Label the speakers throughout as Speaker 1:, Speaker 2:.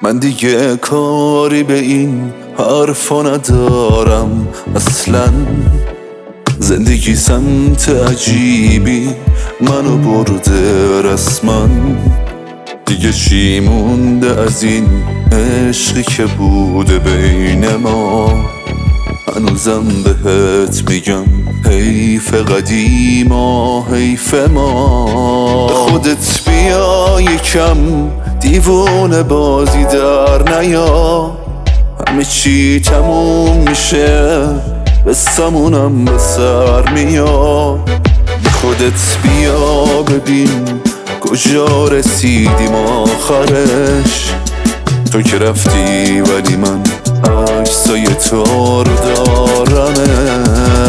Speaker 1: من دیگه کاری به این حرفا ندارم اصلا. زندگی سمت عجیبی منو برده رسما. دیگه چی مونده از این عشقی که بوده بین ما؟ هنوزم بهت میگم حیف قدیما، حیف ما. خودت بیا یکم دیوونه بازی در نیا. همه چی تموم میشه قصمونم به سر میاد. خودت بیا ببین کجا رسیدیم آخرش. تو که رفتی ولی من عکسای تو رو دارمه.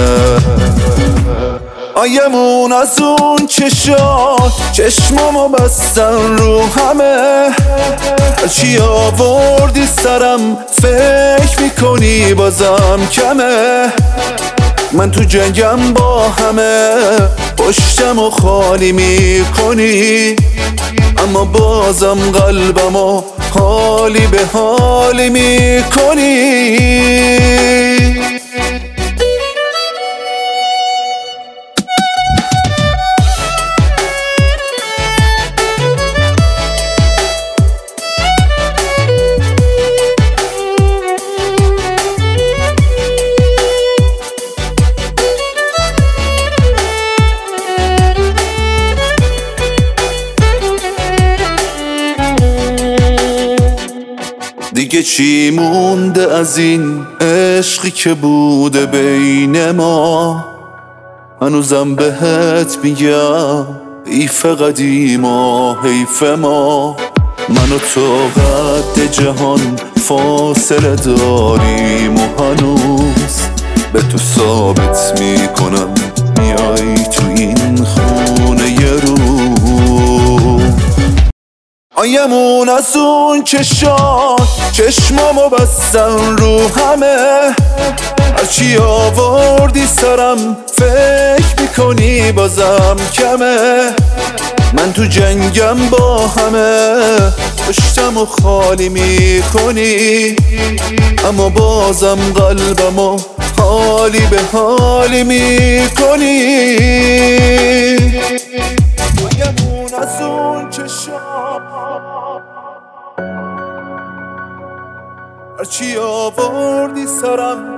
Speaker 1: آیمون از اون چشمامو بستن رو همه. هرچی آوردی سرم فکر میکنی بازم کمه. من تو جنگم با همه پشتمو خالی میکنی، اما بازم قلبمو حالی به حالی میکنی. دیگه چی مونده از این عشقی که بوده بین ما؟ هنوزم بهت میگم حیف قدیما، حیف ما. من و تو قد جهان فاصله داریم و هنوز به تو ثابت میکنم میای تو این خونه یه روز. آیمون از اون چشمامو بستن رو همه. هرچی آوردی سرم فکر میکنی بازم کمه. من تو جنگم با همه پشتمو خالی میکنی، اما بازم قلبمو حالی به حالی میکنی. آیمون از اون هرچی آوردی سرم